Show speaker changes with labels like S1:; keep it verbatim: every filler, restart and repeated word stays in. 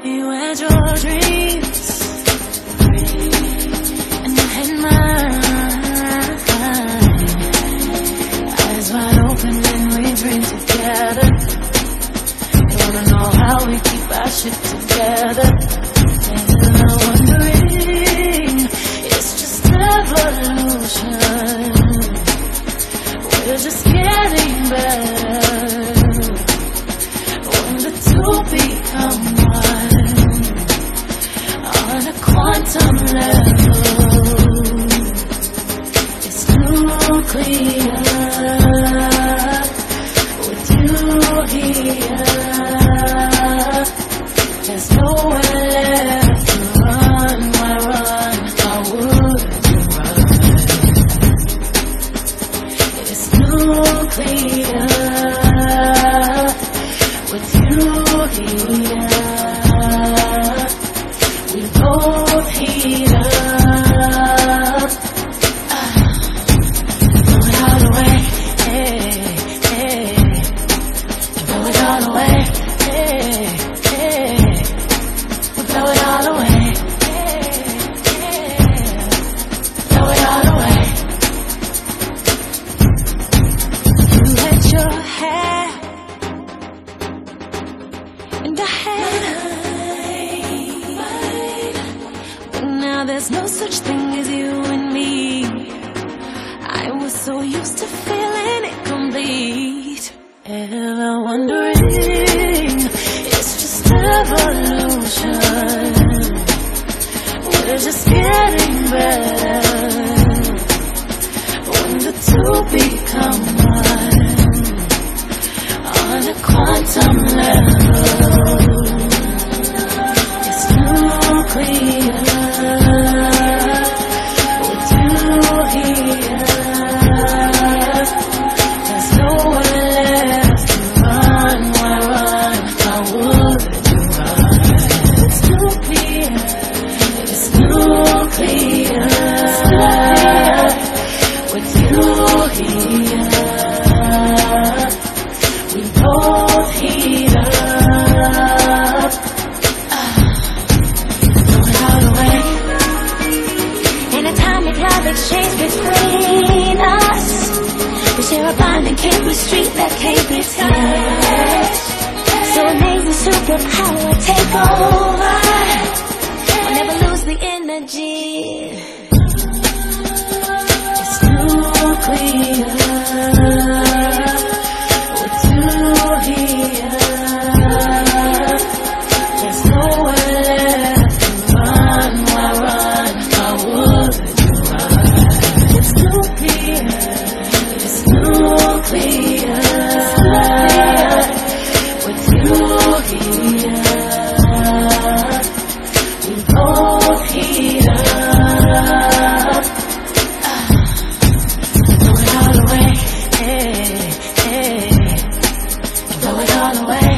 S1: You had your dreams, and I had mine. Eyes wide open when we dream together. You wanna know how we keep our shit together. And I'm wondering, it's just evolution. We're just getting better. When the two become one on a quantum level, it's nuclear. With you here, there's nowhere left to run. Why run? Why would you run? It's nuclear. With you here, we both heat up. Ah, blow it all away, hey, hey. Blow it all away, hey, hey. We blow it all away, hey, hey. Blow it all away. You let your hair and I had mine, but now there's no such thing as you and me. I was so used to feeling it complete. Ever wondering, it's just evolution. We're just getting better. When the two become one on a quantum level, it's nuclear. With you here, there's nowhere left to run. Why run? Why would you run? It's nuclear. It's nuclear. With you here, we both heat up. Ah, blow it all away. In a atomic love exchange between us, we share a bonding chemistry that can't be touched. So amazing superpower take over. We'll never lose the energy. It's nuclear. Blow it all away.